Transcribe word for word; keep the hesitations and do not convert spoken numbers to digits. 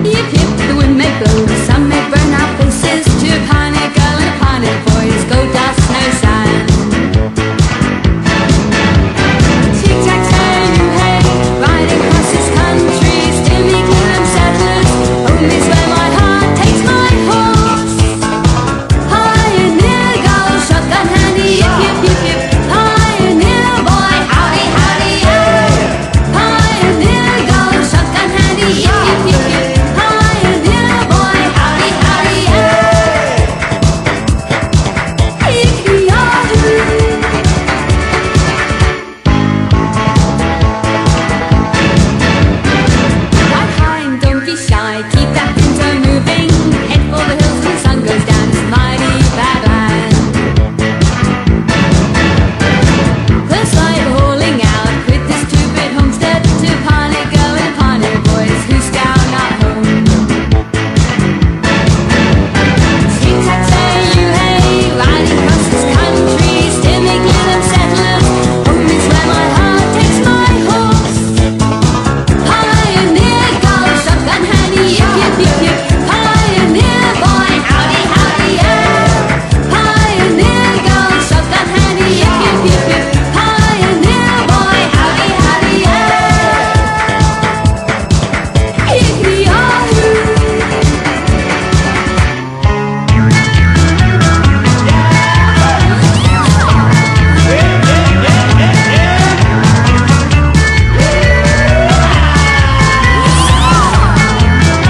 Yip yip, the wind may blow, the sun may burn our faces. To a pioneer girl and a pioneer boy, it's gold dust, no sand. Tic-tac-toe, you hey, riding across this country. Steer me clear of settlers, home is where my heart takes my horse. Pioneer girl, shotgun handy, yip yip yip yip. Pioneer boy, howdy howdy yeah. Pioneer girl, shotgun handy, yip yip yip yip. Pioneer boy, howdy howdy yeah. Yippee-yahoo. Ride high and don't be shy, keep that pinto moving.